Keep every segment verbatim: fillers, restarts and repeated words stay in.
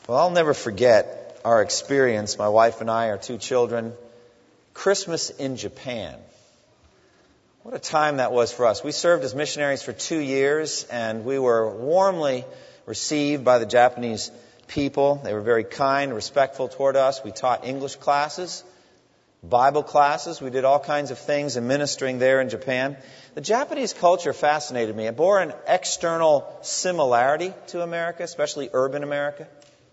Well, I'll never forget our experience, my wife and I, our two children, Christmas in Japan. What a time that was for us. We served as missionaries for two years, and we were warmly received by the Japanese people. They were very kind, respectful toward us. We taught English classes, Bible classes. We did all kinds of things in ministering there in Japan. The Japanese culture fascinated me. It bore an external similarity to America, especially urban America.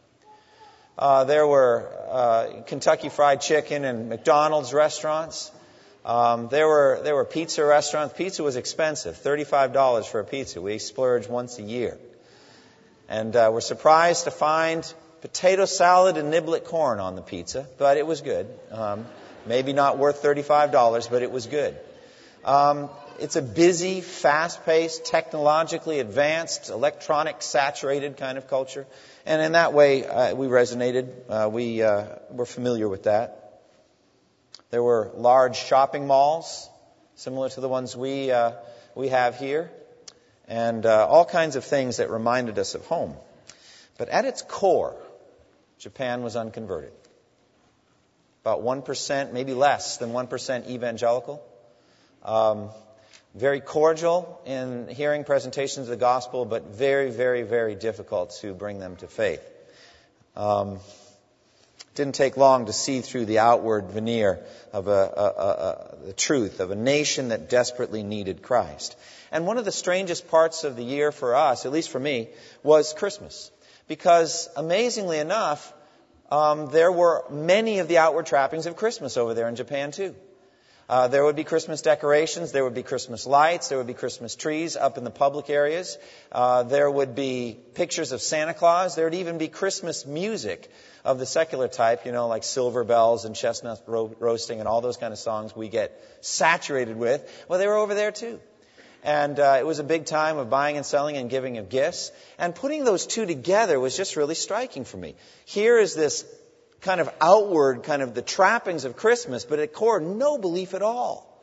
Uh, there were uh, Kentucky Fried Chicken and McDonald's restaurants. Um, there were there were pizza restaurants. Pizza was expensive, thirty-five dollars for a pizza. We splurged once a year. And uh, we're surprised to find potato salad and niblet corn on the pizza, but it was good. Um, maybe not worth thirty-five dollars, but it was good. Um, it's a busy, fast-paced, technologically advanced, electronic-saturated kind of culture. And in that way, uh, we resonated. Uh, we uh, were familiar with that. There were large shopping malls, similar to the ones we uh, we have here, and uh, all kinds of things that reminded us of home. But at its core, Japan was unconverted. About one percent, maybe less than one percent evangelical. Um, very cordial in hearing presentations of the gospel, but very, very, very difficult to bring them to faith. Um, didn't take long to see through the outward veneer of a, a, a, a, the truth of a nation that desperately needed Christ. And one of the strangest parts of the year for us, at least for me, was Christmas. Because amazingly enough, um, there were many of the outward trappings of Christmas over there in Japan too. Uh, there would be Christmas decorations, there would be Christmas lights, there would be Christmas trees up in the public areas. Uh, there would be pictures of Santa Claus. There would even be Christmas music of the secular type, you know, like Silver Bells and Chestnut ro- Roasting and all those kind of songs we get saturated with. Well, they were over there too. And uh, it was a big time of buying and selling and giving of gifts. And putting those two together was just really striking for me. Here is this kind of outward, kind of the trappings of Christmas, but at core, no belief at all.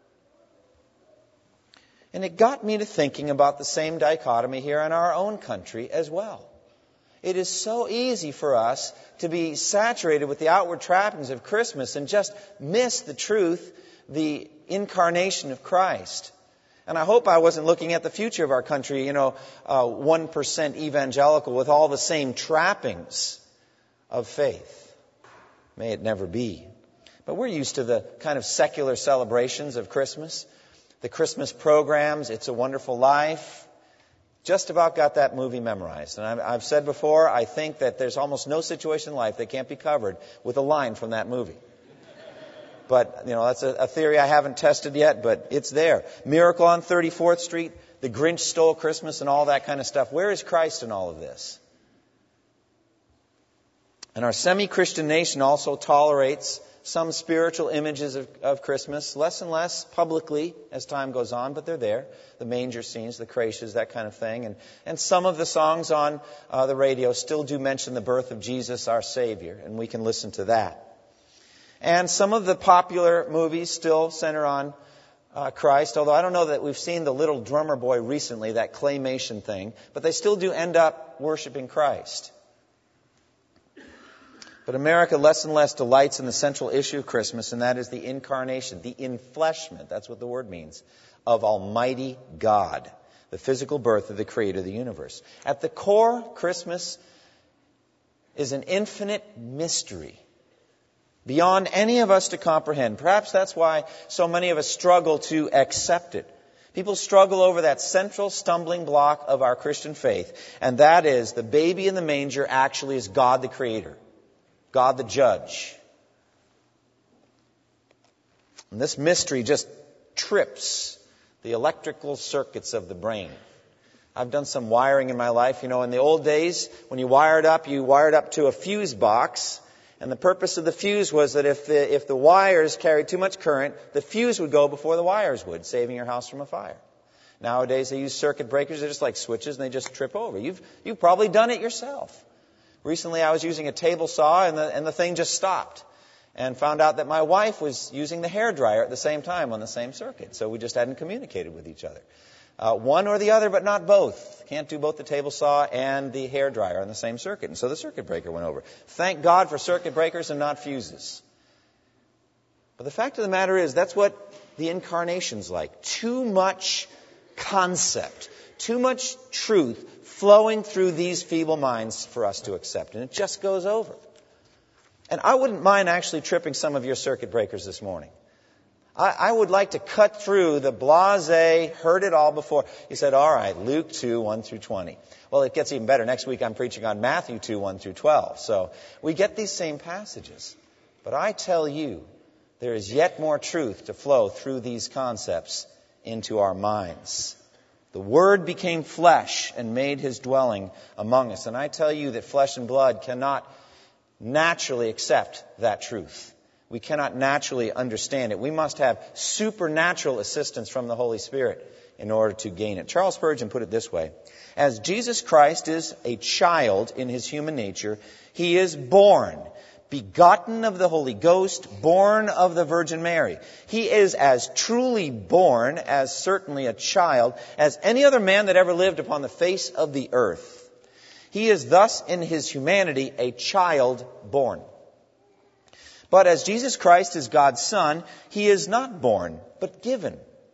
And it got me to thinking about the same dichotomy here in our own country as well. It is so easy for us to be saturated with the outward trappings of Christmas and just miss the truth, the incarnation of Christ. And I hope I wasn't looking at the future of our country, you know, uh, one percent evangelical with all the same trappings of faith. May it never be. But we're used to the kind of secular celebrations of Christmas. The Christmas programs, It's a Wonderful Life. Just about got that movie memorized. And I've, I've said before, I think that there's almost no situation in life that can't be covered with a line from that movie. But, you know, that's a, a theory I haven't tested yet, but it's there. Miracle on thirty-fourth Street, The Grinch Stole Christmas, and all that kind of stuff. Where is Christ in all of this? And our semi-Christian nation also tolerates some spiritual images of, of Christmas, less and less publicly as time goes on, but they're there. The manger scenes, the creches, that kind of thing. And, and some of the songs on uh, the radio still do mention the birth of Jesus, our Savior, and we can listen to that. And some of the popular movies still center on uh, Christ, although I don't know that we've seen The Little Drummer Boy recently, that claymation thing, but they still do end up worshiping Christ. But America less and less delights in the central issue of Christmas, and that is the incarnation, the enfleshment, that's what the word means, of Almighty God, the physical birth of the Creator of the universe. At the core, Christmas is an infinite mystery beyond any of us to comprehend. Perhaps that's why so many of us struggle to accept it. People struggle over that central stumbling block of our Christian faith, and that is the baby in the manger actually is God the Creator. God the Judge. And this mystery just trips the electrical circuits of the brain. I've done some wiring in my life. You know, in the old days, when you wired up, you wired up to a fuse box. And the purpose of the fuse was that if the, if the wires carried too much current, the fuse would go before the wires would, saving your house from a fire. Nowadays, they use circuit breakers. They're just like switches, and they just trip over. You've, you've probably done it yourself. Recently, I was using a table saw, and the, and the thing just stopped. And found out that my wife was using the hairdryer at the same time on the same circuit. So we just hadn't communicated with each other. Uh, one or the other, but not both. Can't do both the table saw and the hairdryer on the same circuit. And so the circuit breaker went over. Thank God for circuit breakers and not fuses. But the fact of the matter is, that's what the incarnation's like. Too much concept, too much truth flowing through these feeble minds for us to accept. And it just goes over. And I wouldn't mind actually tripping some of your circuit breakers this morning. I, I would like to cut through the blasé, heard it all before. He said, all right, Luke two, one through twenty. Well, it gets even better. Next week I'm preaching on Matthew two, one through twelve. So we get these same passages. But I tell you, there is yet more truth to flow through these concepts into our minds. The Word became flesh and made His dwelling among us. And I tell you that flesh and blood cannot naturally accept that truth. We cannot naturally understand it. We must have supernatural assistance from the Holy Spirit in order to gain it. Charles Spurgeon put it this way: as Jesus Christ is a child in His human nature, He is born, begotten of the Holy Ghost, born of the Virgin Mary. He is as truly born, as certainly a child, as any other man that ever lived upon the face of the earth. He is thus in His humanity a child born. But as Jesus Christ is God's Son, He is not born, but given.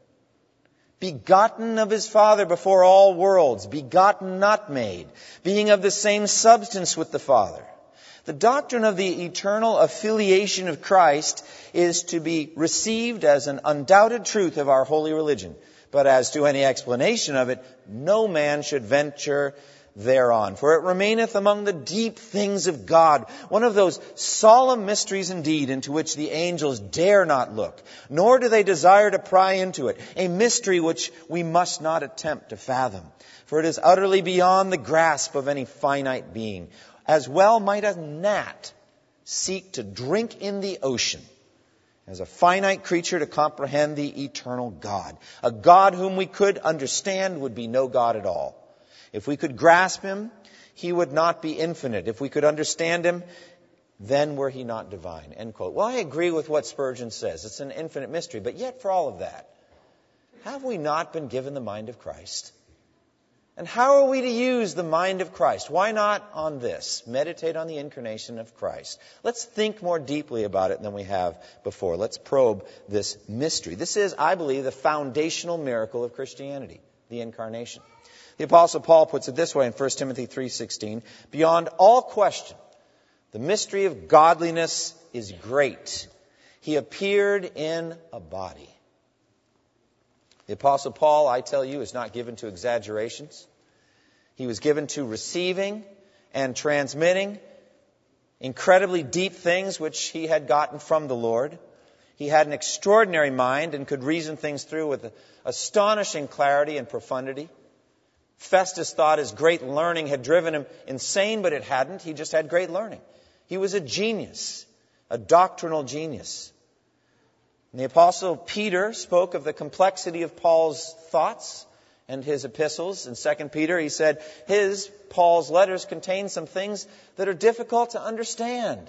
Begotten of His Father before all worlds, begotten, not made, being of the same substance with the Father. The doctrine of the eternal affiliation of Christ is to be received as an undoubted truth of our holy religion. But as to any explanation of it, no man should venture thereon. For it remaineth among the deep things of God, one of those solemn mysteries indeed into which the angels dare not look, nor do they desire to pry into it, a mystery which we must not attempt to fathom. For it is utterly beyond the grasp of any finite being. As well might a gnat seek to drink in the ocean as a finite creature to comprehend the eternal God. A God whom we could understand would be no God at all. If we could grasp Him, He would not be infinite. If we could understand Him, then were He not divine. End quote. Well, I agree with what Spurgeon says. It's an infinite mystery. But yet, for all of that, have we not been given the mind of Christ? And how are we to use the mind of Christ? Why not on this? Meditate on the incarnation of Christ. Let's think more deeply about it than we have before. Let's probe this mystery. This is, I believe, the foundational miracle of Christianity, the incarnation. The Apostle Paul puts it this way in First Timothy three sixteen, beyond all question, the mystery of godliness is great. He appeared in a body. The Apostle Paul, I tell you, is not given to exaggerations. He was given to receiving and transmitting incredibly deep things which he had gotten from the Lord. He had an extraordinary mind and could reason things through with astonishing clarity and profundity. Festus thought his great learning had driven him insane, but it hadn't. He just had great learning. He was a genius, a doctrinal genius. And the Apostle Peter spoke of the complexity of Paul's thoughts and his epistles. In Second Peter, he said his, Paul's letters, contain some things that are difficult to understand.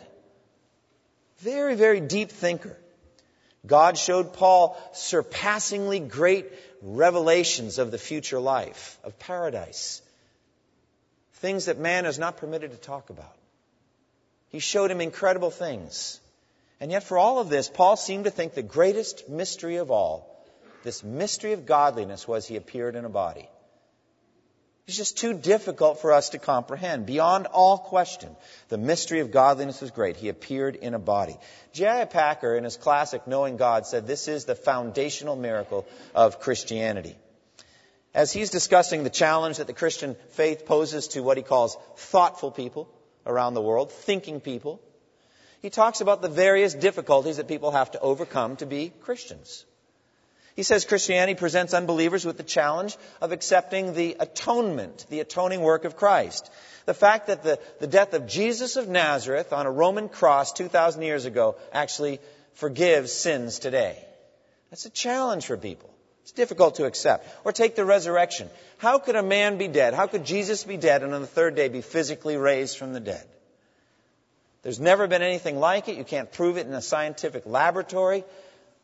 Very, very deep thinker. God showed Paul surpassingly great revelations of the future life, of paradise. Things that man is not permitted to talk about. He showed him incredible things. And yet for all of this, Paul seemed to think the greatest mystery of all, this mystery of godliness, was he appeared in a body. It's just too difficult for us to comprehend. Beyond all question, the mystery of godliness is great. He appeared in a body. J I Packer, in his classic Knowing God, said this is the foundational miracle of Christianity. As he's discussing the challenge that the Christian faith poses to what he calls thoughtful people around the world, thinking people, he talks about the various difficulties that people have to overcome to be Christians. He says Christianity presents unbelievers with the challenge of accepting the atonement, the atoning work of Christ. The fact that the, the death of Jesus of Nazareth on a Roman cross two thousand years ago actually forgives sins today. That's a challenge for people. It's difficult to accept. Or take the resurrection. How could a man be dead? How could Jesus be dead and on the third day be physically raised from the dead? There's never been anything like it. You can't prove it in a scientific laboratory.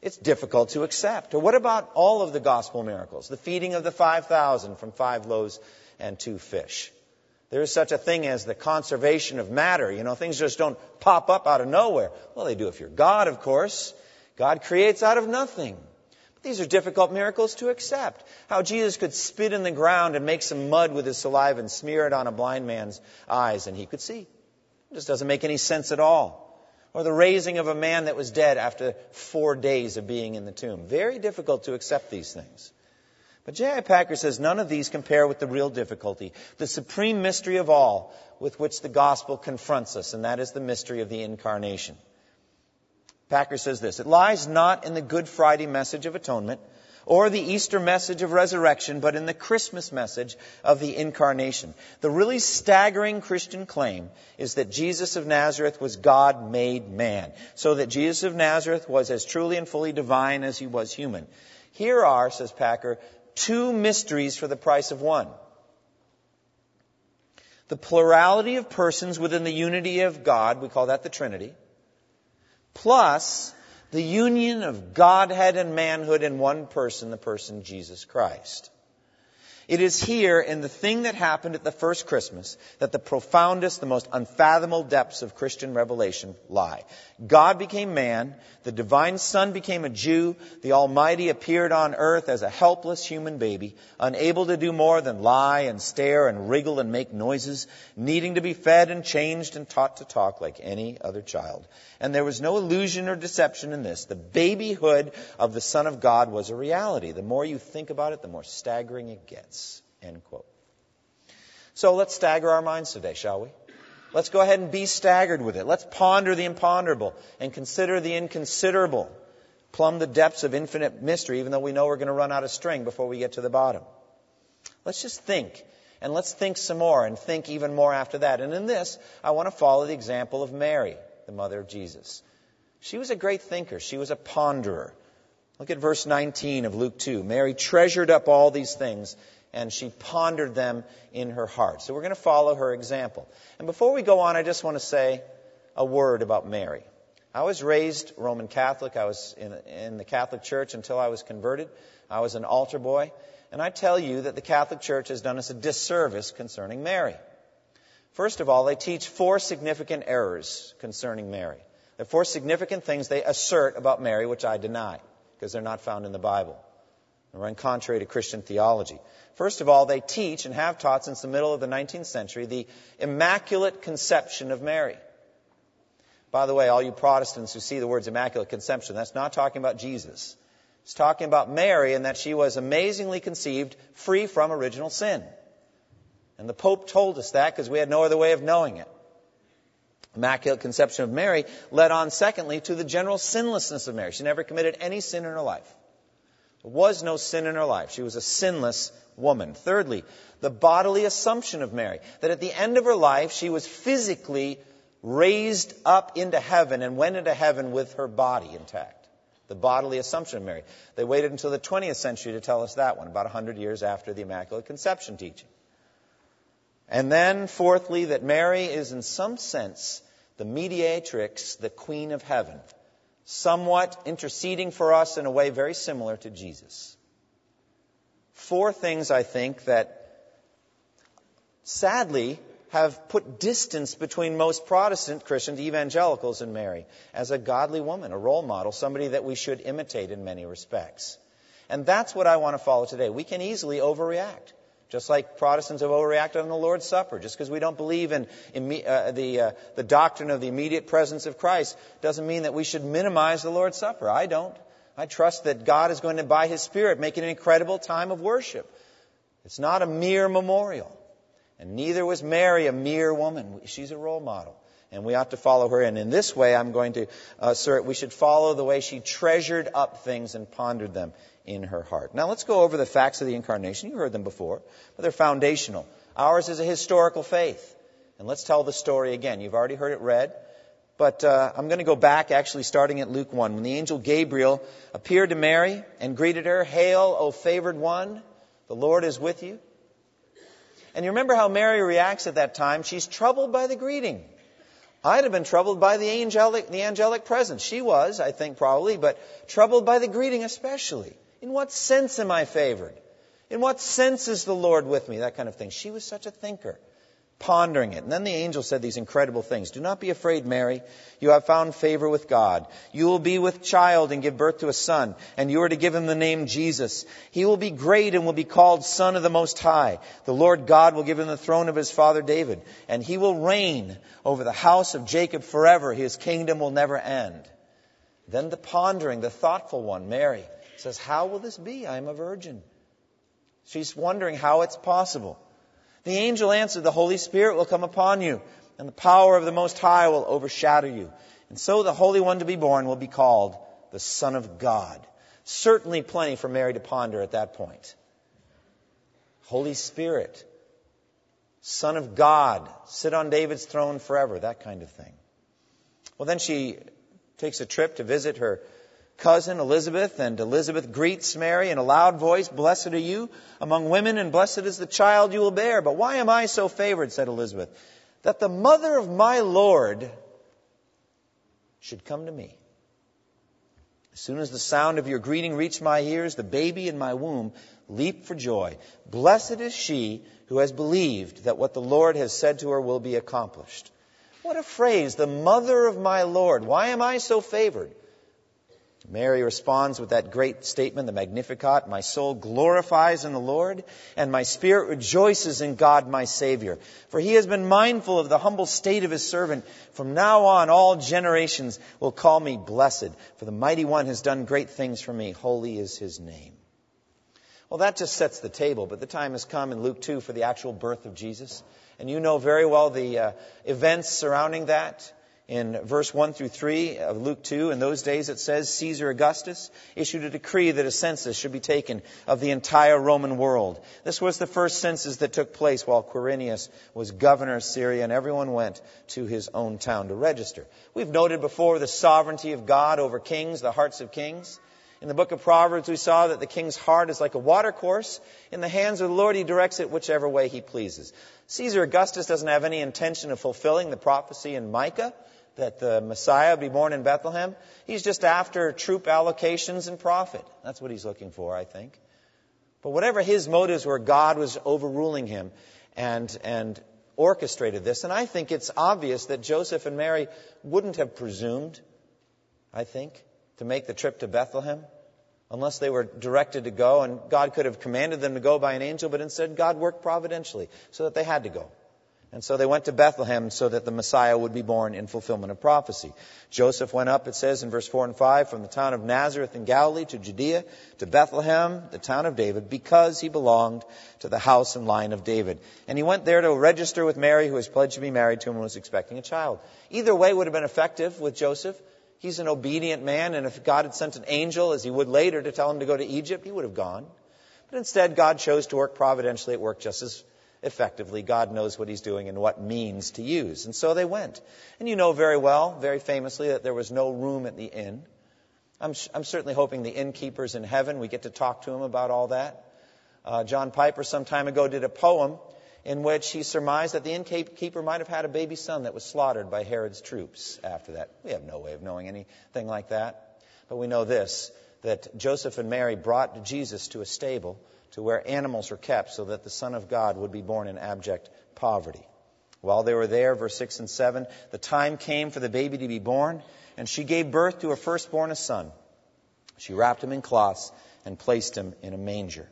It's difficult to accept. Or what about all of the gospel miracles? The feeding of the five thousand from five loaves and two fish. There is such a thing as the conservation of matter. You know, things just don't pop up out of nowhere. Well, they do if you're God, of course. God creates out of nothing. But these are difficult miracles to accept. How Jesus could spit in the ground and make some mud with his saliva and smear it on a blind man's eyes and he could see. It just doesn't make any sense at all. Or the raising of a man that was dead after four days of being in the tomb. Very difficult to accept these things. But J I. Packer says none of these compare with the real difficulty, the supreme mystery of all with which the gospel confronts us, and that is the mystery of the incarnation. Packer says this, it lies not in the Good Friday message of atonement or the Easter message of resurrection, but in the Christmas message of the incarnation. The really staggering Christian claim is that Jesus of Nazareth was God made man, so that Jesus of Nazareth was as truly and fully divine as he was human. Here are, says Packer, two mysteries for the price of one. The plurality of persons within the unity of God, we call that the Trinity, plus the union of Godhead and manhood in one person, the person Jesus Christ. It is here in the thing that happened at the first Christmas that the profoundest, the most unfathomable depths of Christian revelation lie. God became man, the divine Son became a Jew, the Almighty appeared on earth as a helpless human baby, unable to do more than lie and stare and wriggle and make noises, needing to be fed and changed and taught to talk like any other child. And there was no illusion or deception in this. The babyhood of the Son of God was a reality. The more you think about it, the more staggering it gets. End quote. So let's stagger our minds today, shall we? Let's go ahead and be staggered with it. Let's ponder the imponderable and consider the inconsiderable. Plumb the depths of infinite mystery, even though we know we're going to run out of string before we get to the bottom. Let's just think. And let's think some more and think even more after that. And in this, I want to follow the example of Mary, the mother of Jesus. She was a great thinker. She was a ponderer. Look at verse nineteen of Luke two. Mary treasured up all these things, and she pondered them in her heart. So we're going to follow her example. And before we go on, I just want to say a word about Mary. I was raised Roman Catholic. I was in, in the Catholic Church until I was converted. I was an altar boy. And I tell you that the Catholic Church has done us a disservice concerning Mary. First of all, they teach four significant errors concerning Mary. There are four significant things they assert about Mary, which I deny, because they're not found in the Bible. They run contrary to Christian theology. First of all, they teach and have taught since the middle of the nineteenth century the Immaculate Conception of Mary. By the way, all you Protestants who see the words Immaculate Conception, that's not talking about Jesus. It's talking about Mary and that she was amazingly conceived free from original sin. And the Pope told us that because we had no other way of knowing it. Immaculate Conception of Mary led on, secondly, to the general sinlessness of Mary. She never committed any sin in her life. There was no sin in her life. She was a sinless woman. Thirdly, the bodily assumption of Mary, that at the end of her life she was physically raised up into heaven and went into heaven with her body intact. The bodily assumption of Mary. They waited until the twentieth century to tell us that one, about one hundred years after the Immaculate Conception teaching. And then, fourthly, that Mary is in some sense the mediatrix, the Queen of Heaven, somewhat interceding for us in a way very similar to Jesus. Four things, I think, that sadly have put distance between most Protestant Christians, evangelicals, and Mary as a godly woman, a role model, somebody that we should imitate in many respects. And that's what I want to follow today. We can easily overreact, just like Protestants have overreacted on the Lord's Supper. Just because we don't believe in, in uh, the, uh, the doctrine of the immediate presence of Christ doesn't mean that we should minimize the Lord's Supper. I don't. I trust that God is going to, by His Spirit, make it an incredible time of worship. It's not a mere memorial. And neither was Mary a mere woman. She's a role model. And we ought to follow her. And in this way, I'm going to assert we should follow the way she treasured up things and pondered them in her heart. Now let's go over the facts of the Incarnation. You've heard them before, but they're foundational. Ours is a historical faith. And let's tell the story again. You've already heard it read. But uh, I'm going to go back, actually, starting at Luke one. When the angel Gabriel appeared to Mary and greeted her, "Hail, O favored one, the Lord is with you." And you remember how Mary reacts at that time. She's troubled by the greeting. I'd have been troubled by the angelic, the angelic presence. She was, I think, probably, but troubled by the greeting especially. In what sense am I favored? In what sense is the Lord with me? That kind of thing. She was such a thinker, pondering it. And then the angel said these incredible things. Do not be afraid, Mary. You have found favor with God. You will be with child and give birth to a son, and you are to give him the name Jesus. He will be great and will be called Son of the Most High. The Lord God will give him the throne of his father David, and he will reign over the house of Jacob forever. His kingdom will never end. Then the pondering, the thoughtful one, Mary, says, how will this be? I am a virgin. She's wondering how it's possible. The angel answered, the Holy Spirit will come upon you, and the power of the Most High will overshadow you. And so the Holy One to be born will be called the Son of God. Certainly plenty for Mary to ponder at that point. Holy Spirit, Son of God, sit on David's throne forever, that kind of thing. Well, then she takes a trip to visit her cousin Elizabeth, and Elizabeth greets Mary in a loud voice, blessed are you among women, and blessed is the child you will bear. But why am I so favored, said Elizabeth, that the mother of my Lord should come to me? As soon as the sound of your greeting reached my ears, the baby in my womb leaped for joy. Blessed is she who has believed that what the Lord has said to her will be accomplished. What a phrase, the mother of my Lord. Why am I so favored? Mary responds with that great statement, the Magnificat, my soul glorifies in the Lord, and my spirit rejoices in God my Savior. For he has been mindful of the humble state of his servant. From now on, all generations will call me blessed, for the Mighty One has done great things for me. Holy is his name. Well, that just sets the table, but the time has come in Luke two for the actual birth of Jesus. And you know very well the uh, events surrounding that. In verse one through three of Luke two, in those days it says, Caesar Augustus issued a decree that a census should be taken of the entire Roman world. This was the first census that took place while Quirinius was governor of Syria, and everyone went to his own town to register. We've noted before the sovereignty of God over kings, the hearts of kings. In the book of Proverbs, we saw that the king's heart is like a watercourse. In the hands of the Lord, he directs it whichever way he pleases. Caesar Augustus doesn't have any intention of fulfilling the prophecy in Micah that the Messiah would be born in Bethlehem. He's just after troop allocations and profit. That's what he's looking for, I think. But whatever his motives were, God was overruling him and, and orchestrated this. And I think it's obvious that Joseph and Mary wouldn't have presumed, I think, to make the trip to Bethlehem unless they were directed to go. And God could have commanded them to go by an angel, but instead God worked providentially so that they had to go. And so they went to Bethlehem so that the Messiah would be born in fulfillment of prophecy. Joseph went up, it says in verse four and five, from the town of Nazareth in Galilee to Judea, to Bethlehem, the town of David, because he belonged to the house and line of David. And he went there to register with Mary, who was pledged to be married to him and was expecting a child. Either way would have been effective with Joseph. He's an obedient man, and if God had sent an angel, as he would later, to tell him to go to Egypt, he would have gone. But instead, God chose to work providentially. It worked just as effectively. God knows what he's doing and what means to use. And so they went. And you know very well, very famously, that there was no room at the inn. I'm, I'm certainly hoping the innkeepers in heaven, we get to talk to them about all that. Uh, John Piper some time ago did a poem in which he surmised that the innkeeper might have had a baby son that was slaughtered by Herod's troops after that. We have no way of knowing anything like that. But we know this, that Joseph and Mary brought Jesus to a stable to where animals were kept so that the Son of God would be born in abject poverty. While they were there, verse six and seven, the time came for the baby to be born, and she gave birth to her firstborn, a son. She wrapped him in cloths and placed him in a manger.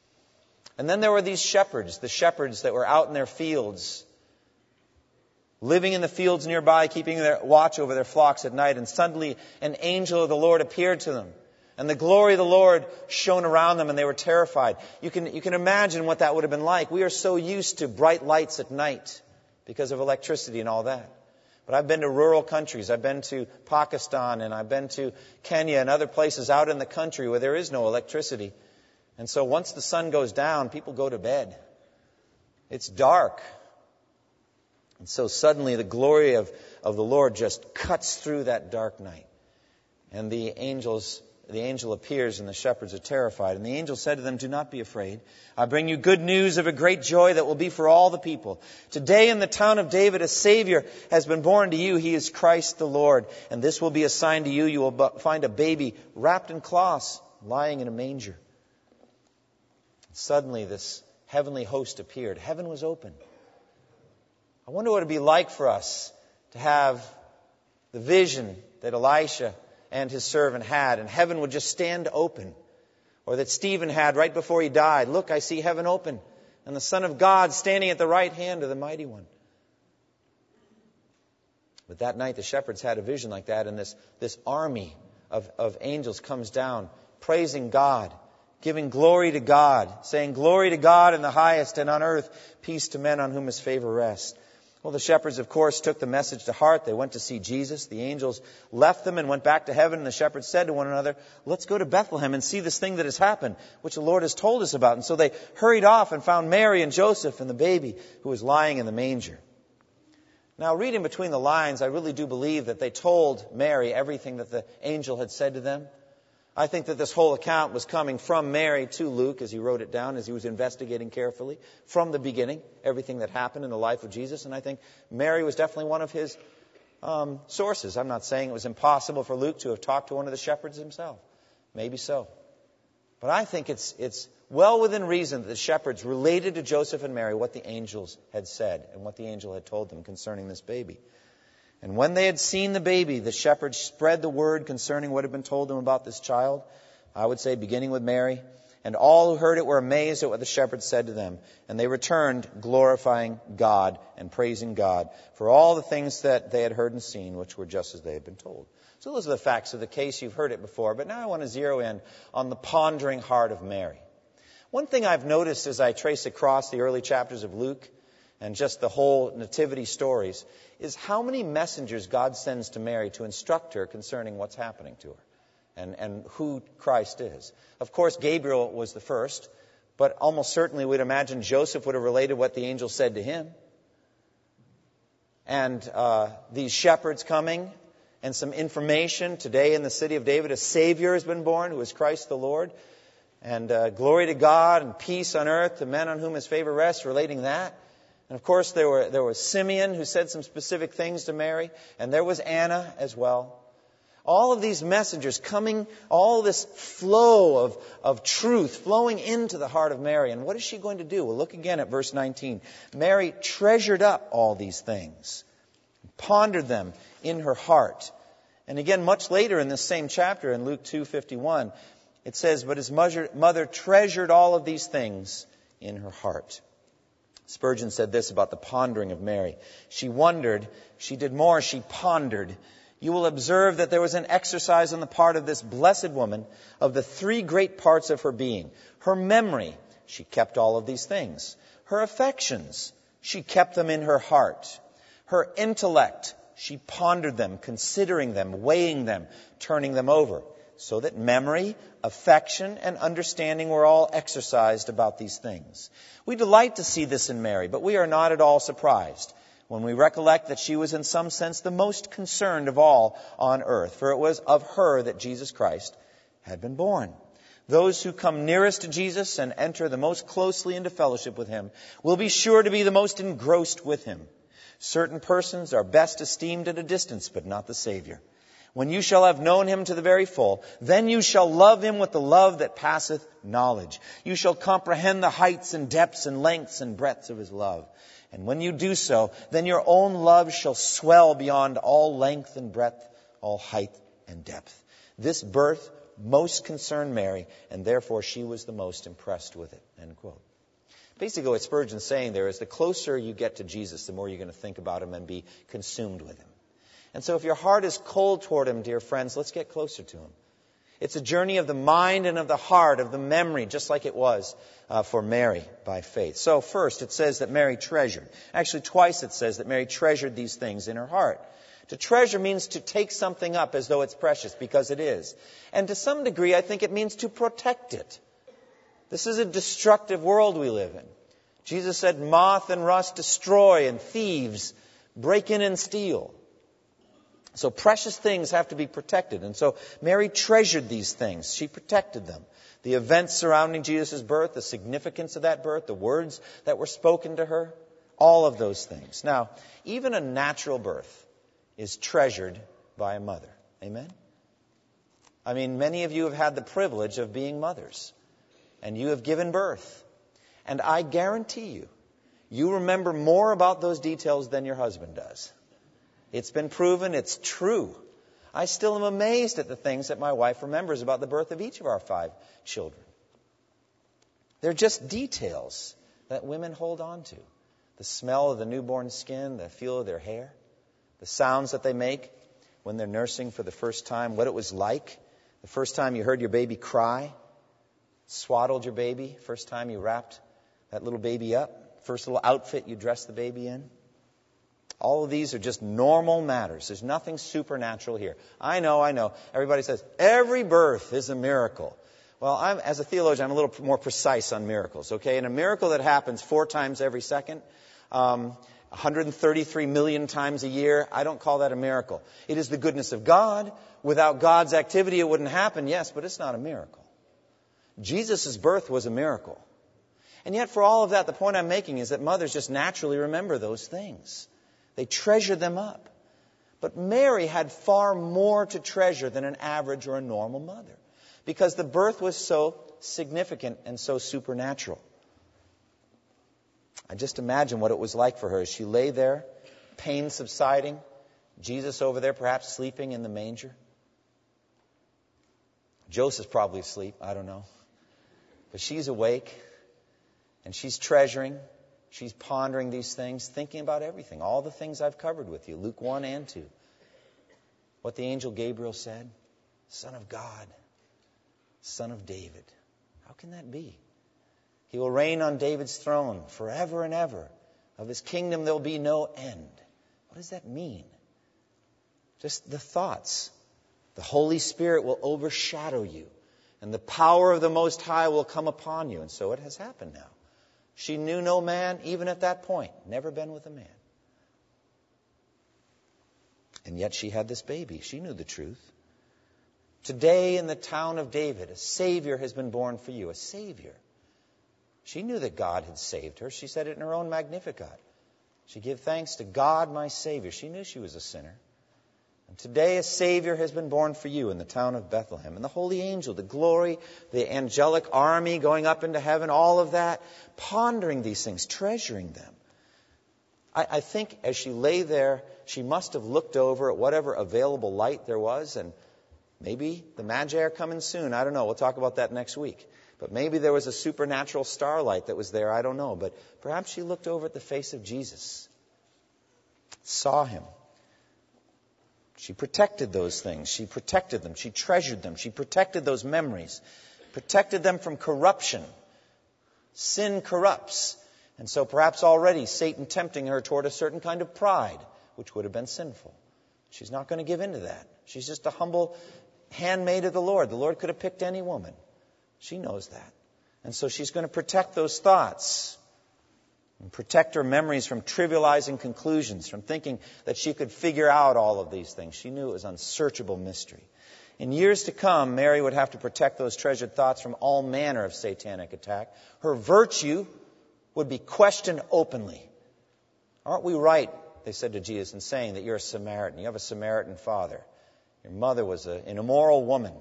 And then there were these shepherds, the shepherds that were out in their fields, living in the fields nearby, keeping their watch over their flocks at night. And suddenly an angel of the Lord appeared to them. And the glory of the Lord shone around them, and they were terrified. You can, you can imagine what that would have been like. We are so used to bright lights at night because of electricity and all that. But I've been to rural countries. I've been to Pakistan, and I've been to Kenya and other places out in the country where there is no electricity. And so once the sun goes down, people go to bed. It's dark. And so suddenly the glory of, of the Lord just cuts through that dark night. And the angels the angel appears and the shepherds are terrified. And the angel said to them, "Do not be afraid. I bring you good news of a great joy that will be for all the people. Today in the town of David a Savior has been born to you. He is Christ the Lord. And this will be a sign to you. You will find a baby wrapped in cloths, lying in a manger." Suddenly this heavenly host appeared. Heaven was open. I wonder what it would be like for us to have the vision that Elisha and his servant had, and heaven would just stand open. Or that Stephen had right before he died. "Look, I see heaven open, and the Son of God standing at the right hand of the Mighty One." But that night the shepherds had a vision like that, and this, this army of, of angels comes down, praising God, giving glory to God, saying, "Glory to God in the highest, and on earth peace to men on whom his favor rests." Well, the shepherds, of course, took the message to heart. They went to see Jesus. The angels left them and went back to heaven. And the shepherds said to one another, "Let's go to Bethlehem and see this thing that has happened, which the Lord has told us about." And so they hurried off and found Mary and Joseph and the baby who was lying in the manger. Now, reading between the lines, I really do believe that they told Mary everything that the angel had said to them. I think that this whole account was coming from Mary to Luke as he wrote it down, as he was investigating carefully from the beginning, everything that happened in the life of Jesus. And I think Mary was definitely one of his um, sources. I'm not saying it was impossible for Luke to have talked to one of the shepherds himself. Maybe so. But I think it's it's well within reason that the shepherds related to Joseph and Mary what the angels had said and what the angel had told them concerning this baby. And when they had seen the baby, the shepherds spread the word concerning what had been told them about this child. I would say beginning with Mary. And all who heard it were amazed at what the shepherds said to them. And they returned glorifying God and praising God for all the things that they had heard and seen, which were just as they had been told. So those are the facts of the case. You've heard it before. But now I want to zero in on the pondering heart of Mary. One thing I've noticed as I trace across the early chapters of Luke and just the whole nativity stories is how many messengers God sends to Mary to instruct her concerning what's happening to her and, and who Christ is. Of course, Gabriel was the first, but almost certainly we'd imagine Joseph would have related what the angel said to him. And uh, these shepherds coming and some information. Today in the city of David, a Savior has been born, who is Christ the Lord. And uh, glory to God and peace on earth to men on whom his favor rests, relating that. And of course, there were there was Simeon who said some specific things to Mary, and there was Anna as well. All of these messengers coming, all this flow of, of truth flowing into the heart of Mary. And what is she going to do? Well, look again at verse nineteen. Mary treasured up all these things, pondered them in her heart. And again, much later in this same chapter, in Luke two fifty-one, it says, "But his mother treasured all of these things in her heart." Spurgeon said this about the pondering of Mary. She wondered, she did more, she pondered. You will observe that there was an exercise on the part of this blessed woman of the three great parts of her being. Her memory, she kept all of these things. Her affections, she kept them in her heart. Her intellect, she pondered them, considering them, weighing them, turning them over. So that memory, affection, and understanding were all exercised about these things. We delight to see this in Mary, but we are not at all surprised when we recollect that she was in some sense the most concerned of all on earth, for it was of her that Jesus Christ had been born. Those who come nearest to Jesus and enter the most closely into fellowship with him will be sure to be the most engrossed with him. Certain persons are best esteemed at a distance, but not the Savior. When you shall have known him to the very full, then you shall love him with the love that passeth knowledge. You shall comprehend the heights and depths and lengths and breadths of his love. And when you do so, then your own love shall swell beyond all length and breadth, all height and depth. This birth most concerned Mary, and therefore she was the most impressed with it. End quote. Basically what Spurgeon's saying there is the closer you get to Jesus, the more you're going to think about him and be consumed with him. And so if your heart is cold toward him, dear friends, let's get closer to him. It's a journey of the mind and of the heart, of the memory, just like it was uh, for Mary by faith. So first, it says that Mary treasured. Actually, twice it says that Mary treasured these things in her heart. To treasure means to take something up as though it's precious, because it is. And to some degree, I think it means to protect it. This is a destructive world we live in. Jesus said, moth and rust destroy, and thieves break in and steal. So precious things have to be protected. And so Mary treasured these things. She protected them. The events surrounding Jesus' birth, the significance of that birth, the words that were spoken to her, all of those things. Now, even a natural birth is treasured by a mother. Amen? I mean, many of you have had the privilege of being mothers, and you have given birth. And I guarantee you, you remember more about those details than your husband does. It's been proven, it's true. I still am amazed at the things that my wife remembers about the birth of each of our five children. They're just details that women hold on to. The smell of the newborn skin, the feel of their hair, the sounds that they make when they're nursing for the first time, what it was like the first time you heard your baby cry, swaddled your baby, first time you wrapped that little baby up, first little outfit you dressed the baby in. All of these are just normal matters. There's nothing supernatural here. I know, I know. Everybody says, every birth is a miracle. Well, I'm, as a theologian, I'm a little more precise on miracles, okay? And a miracle that happens four times every second, um, one hundred thirty-three million times a year, I don't call that a miracle. It is the goodness of God. Without God's activity, it wouldn't happen, yes, but it's not a miracle. Jesus' birth was a miracle. And yet, for all of that, the point I'm making is that mothers just naturally remember those things. They treasure them up. But Mary had far more to treasure than an average or a normal mother, because the birth was so significant and so supernatural. I just imagine what it was like for her as she lay there, pain subsiding, Jesus over there perhaps sleeping in the manger. Joseph's probably asleep, I don't know. But she's awake, and she's treasuring, she's pondering these things, thinking about everything, all the things I've covered with you, Luke one and two. What the angel Gabriel said, Son of God, Son of David. How can that be? He will reign on David's throne forever and ever. Of his kingdom there will be no end. What does that mean? Just the thoughts. The Holy Spirit will overshadow you, and the power of the Most High will come upon you. And so it has happened now. She knew no man, even at that point. Never been with a man. And yet she had this baby. She knew the truth. Today in the town of David, a Savior has been born for you. A Savior. She knew that God had saved her. She said it in her own Magnificat. She gave thanks to God, my Savior. She knew she was a sinner. And today a Savior has been born for you in the town of Bethlehem. And the holy angel, the glory, the angelic army going up into heaven, all of that, pondering these things, treasuring them. I, I think as she lay there, she must have looked over at whatever available light there was, and maybe the Magi are coming soon. I don't know. We'll talk about that next week. But maybe there was a supernatural starlight that was there. I don't know. But perhaps she looked over at the face of Jesus, saw him. She protected those things. She protected them. She treasured them. She protected those memories, protected them from corruption. Sin corrupts. And so perhaps already Satan tempting her toward a certain kind of pride, which would have been sinful. She's not going to give in to that. She's just a humble handmaid of the Lord. The Lord could have picked any woman. She knows that. And so she's going to protect those thoughts and protect her memories from trivializing conclusions, from thinking that she could figure out all of these things. She knew it was unsearchable mystery. In years to come, Mary would have to protect those treasured thoughts from all manner of satanic attack. Her virtue would be questioned openly. Aren't we right, they said to Jesus, in saying that you're a Samaritan. You have a Samaritan father. Your mother was a, an immoral woman.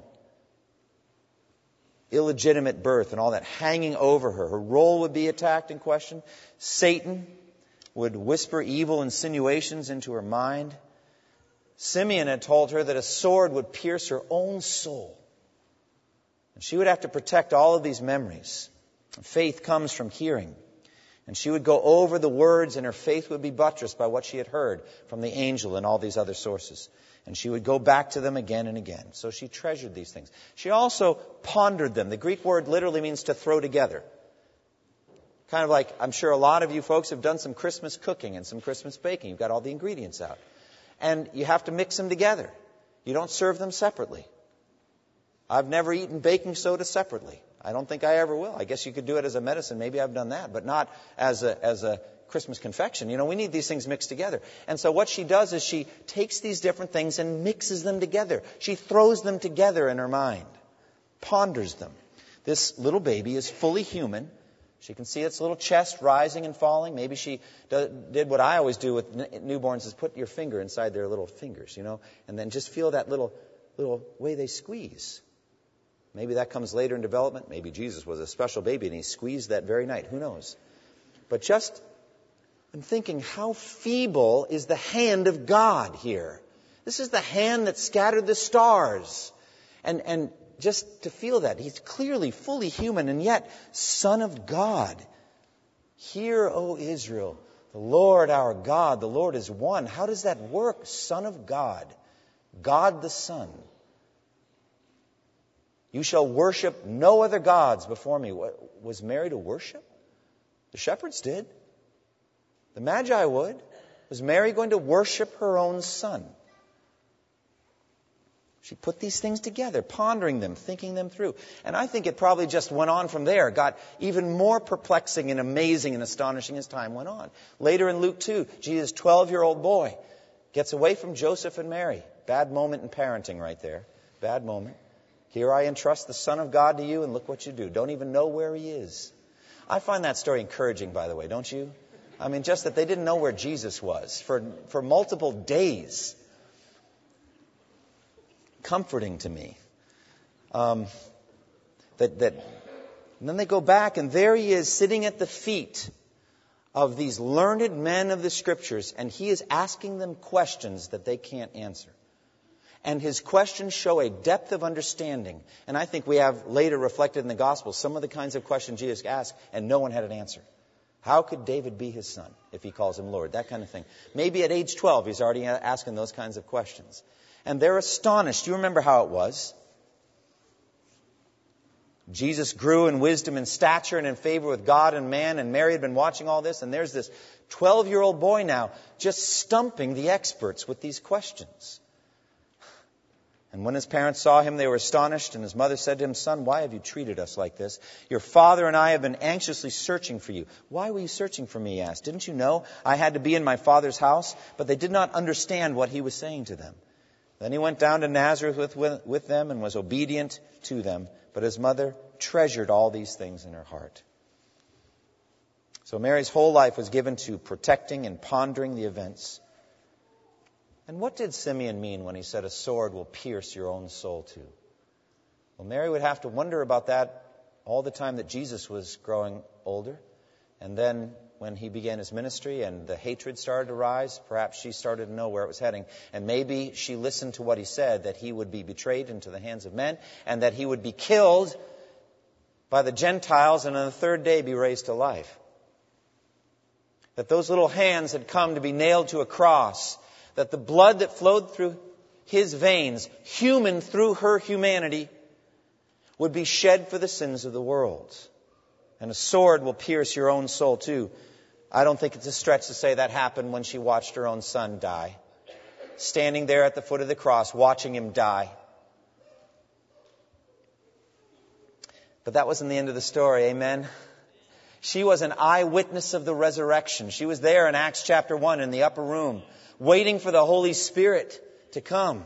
Illegitimate birth and all that hanging over her. Her role would be attacked and questioned. Satan would whisper evil insinuations into her mind. Simeon had told her that a sword would pierce her own soul. And she would have to protect all of these memories. Faith comes from hearing. And she would go over the words, and her faith would be buttressed by what she had heard from the angel and all these other sources. And she would go back to them again and again. So she treasured these things. She also pondered them. The Greek word literally means to throw together. Kind of like, I'm sure a lot of you folks have done some Christmas cooking and some Christmas baking. You've got all the ingredients out. And you have to mix them together. You don't serve them separately. I've never eaten baking soda separately. I don't think I ever will. I guess you could do it as a medicine. Maybe I've done that, but not as a, as a Christmas confection. You know, we need these things mixed together. And so what she does is she takes these different things and mixes them together. She throws them together in her mind, ponders them. This little baby is fully human. She can see its little chest rising and falling. Maybe she do, did what I always do with n- newborns is put your finger inside their little fingers, you know, and then just feel that little little way they squeeze. Maybe that comes later in development. Maybe Jesus was a special baby and he squeezed that very night. Who knows? But just I'm thinking, how feeble is the hand of God here? This is the hand that scattered the stars. And, and just to feel that, he's clearly fully human and yet Son of God. Hear, O Israel, the Lord our God, the Lord is one. How does that work? Son of God, God the Son. You shall worship no other gods before me. Was Mary to worship? The shepherds did. The Magi would. Was Mary going to worship her own son? She put these things together, pondering them, thinking them through. And I think it probably just went on from there, got even more perplexing and amazing and astonishing as time went on. Later in Luke two, Jesus' twelve-year-old boy gets away from Joseph and Mary. Bad moment in parenting right there. Bad moment. Here I entrust the Son of God to you, and look what you do. Don't even know where he is. I find that story encouraging, by the way, don't you? I mean, just that they didn't know where Jesus was for, for multiple days. Comforting to me. Um, that, that, and then they go back, and there he is sitting at the feet of these learned men of the Scriptures, and he is asking them questions that they can't answer. And his questions show a depth of understanding. And I think we have later reflected in the Gospels some of the kinds of questions Jesus asked, and no one had an answer. How could David be his son if he calls him Lord? That kind of thing. Maybe at age twelve, he's already asking those kinds of questions. And they're astonished. You remember how it was. Jesus grew in wisdom and stature and in favor with God and man, and Mary had been watching all this, and there's this twelve-year-old boy now just stumping the experts with these questions. And when his parents saw him, they were astonished, and his mother said to him, Son, why have you treated us like this? Your father and I have been anxiously searching for you. Why were you searching for me, he asked. Didn't you know I had to be in my father's house? But they did not understand what he was saying to them. Then he went down to Nazareth with, with, with them and was obedient to them. But his mother treasured all these things in her heart. So Mary's whole life was given to protecting and pondering the events. And what did Simeon mean when he said a sword will pierce your own soul too? Well, Mary would have to wonder about that all the time that Jesus was growing older. And then when he began his ministry and the hatred started to rise, perhaps she started to know where it was heading. And maybe she listened to what he said, that he would be betrayed into the hands of men and that he would be killed by the Gentiles and on the third day be raised to life. That those little hands had come to be nailed to a cross. That the blood that flowed through his veins, human through her humanity, would be shed for the sins of the world. And a sword will pierce your own soul too. I don't think it's a stretch to say that happened when she watched her own son die. Standing there at the foot of the cross, watching him die. But that wasn't the end of the story, amen? She was an eyewitness of the resurrection. She was there in Acts chapter one in the upper room, waiting for the Holy Spirit to come.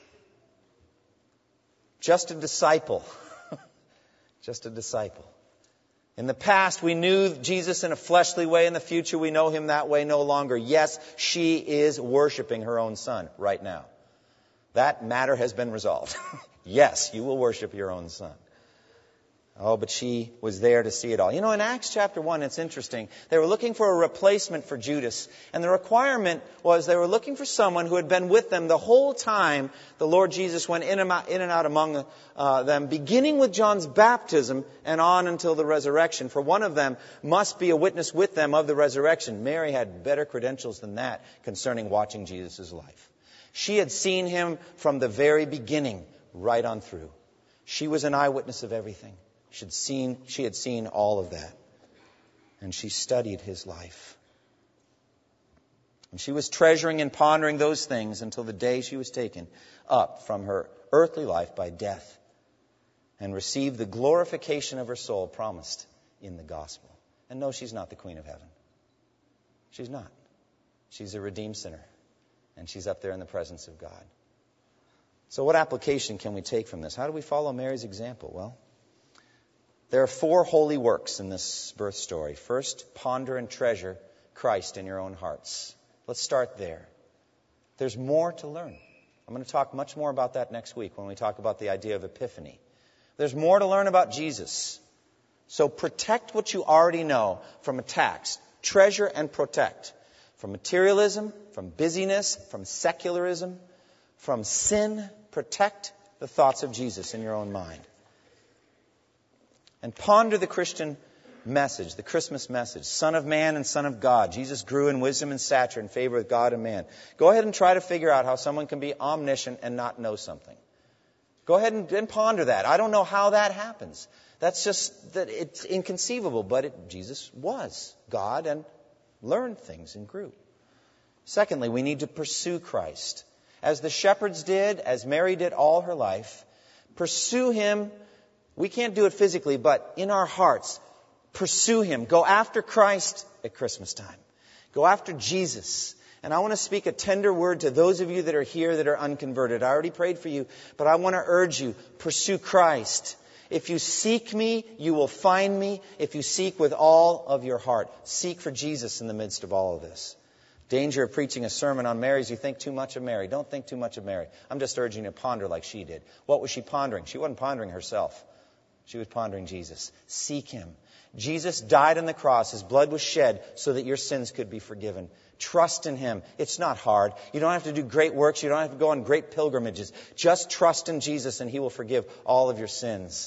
Just a disciple. Just a disciple. In the past, we knew Jesus in a fleshly way. In the future, we know him that way no longer. Yes, she is worshiping her own son right now. That matter has been resolved. Yes, you will worship your own son. Oh, but she was there to see it all. You know, in Acts chapter one, it's interesting. They were looking for a replacement for Judas. And the requirement was they were looking for someone who had been with them the whole time the Lord Jesus went in and out, in and out among uh, them, beginning with John's baptism and on until the resurrection. For one of them must be a witness with them of the resurrection. Mary had better credentials than that concerning watching Jesus' life. She had seen him from the very beginning, right on through. She was an eyewitness of everything. She had seen, she had seen all of that. And she studied his life. And she was treasuring and pondering those things until the day she was taken up from her earthly life by death and received the glorification of her soul promised in the gospel. And no, she's not the Queen of Heaven. She's not. She's a redeemed sinner. And she's up there in the presence of God. So what application can we take from this? How do we follow Mary's example? Well, there are four holy works in this birth story. First, ponder and treasure Christ in your own hearts. Let's start there. There's more to learn. I'm going to talk much more about that next week when we talk about the idea of Epiphany. There's more to learn about Jesus. So protect what you already know from attacks. Treasure and protect. From materialism, from busyness, from secularism, from sin. Protect the thoughts of Jesus in your own mind. And ponder the Christian message, the Christmas message. Son of man and Son of God. Jesus grew in wisdom and stature in favor with God and man. Go ahead and try to figure out how someone can be omniscient and not know something. Go ahead and, and ponder that. I don't know how that happens. That's just that it's inconceivable, but it, Jesus was God and learned things and grew. Secondly, we need to pursue Christ. As the shepherds did, as Mary did all her life, pursue Him. We can't do it physically, but in our hearts, pursue Him. Go after Christ at Christmas time. Go after Jesus. And I want to speak a tender word to those of you that are here that are unconverted. I already prayed for you, but I want to urge you, pursue Christ. If you seek me, you will find me. If you seek with all of your heart, seek for Jesus in the midst of all of this. Danger of preaching a sermon on Mary is you think too much of Mary. Don't think too much of Mary. I'm just urging you to ponder like she did. What was she pondering? She wasn't pondering herself. She was pondering Jesus. Seek Him. Jesus died on the cross. His blood was shed so that your sins could be forgiven. Trust in Him. It's not hard. You don't have to do great works. You don't have to go on great pilgrimages. Just trust in Jesus and He will forgive all of your sins.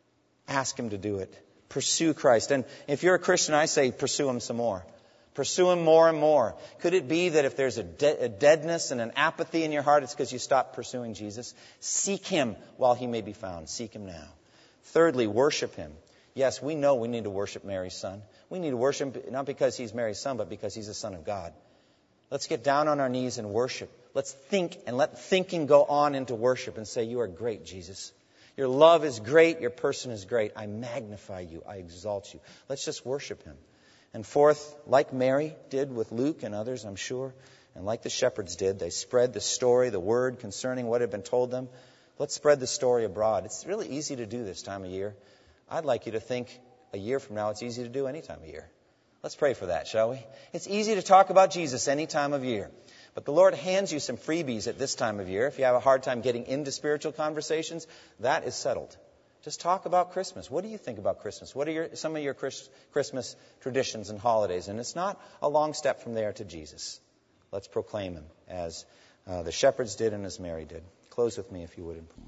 Ask Him to do it. Pursue Christ. And if you're a Christian, I say pursue Him some more. Pursue Him more and more. Could it be that if there's a, de- a deadness and an apathy in your heart, it's because you stopped pursuing Jesus? Seek Him while He may be found. Seek Him now. Thirdly, worship Him. Yes, we know we need to worship Mary's Son. We need to worship Him not because He's Mary's Son, but because He's the Son of God. Let's get down on our knees and worship. Let's think and let thinking go on into worship and say, you are great, Jesus. Your love is great. Your person is great. I magnify you. I exalt you. Let's just worship Him. And fourth, like Mary did with Luke and others, I'm sure, and like the shepherds did, they spread the story, the word concerning what had been told them. Let's spread the story abroad. It's really easy to do this time of year. I'd like you to think a year from now it's easy to do any time of year. Let's pray for that, shall we? It's easy to talk about Jesus any time of year. But the Lord hands you some freebies at this time of year. If you have a hard time getting into spiritual conversations, that is settled. Just talk about Christmas. What do you think about Christmas? What are your, some of your Chris, Christmas traditions and holidays? And it's not a long step from there to Jesus. Let's proclaim Him as uh, the shepherds did and as Mary did. Close with me if you would.